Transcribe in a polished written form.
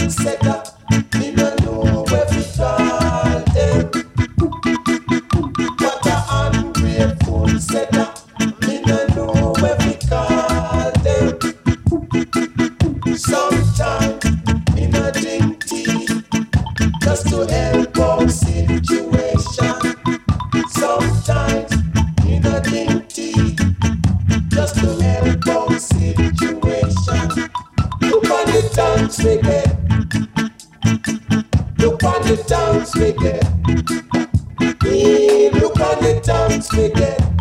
setter, me no know where we call them. What a ungrateful setter, me no know where we call them. Sometimes me no drink tea just to help out situation. Sometimes me no drink tea just to help out situation. Look on the times we get. Look on the times we get. Look on the times we get.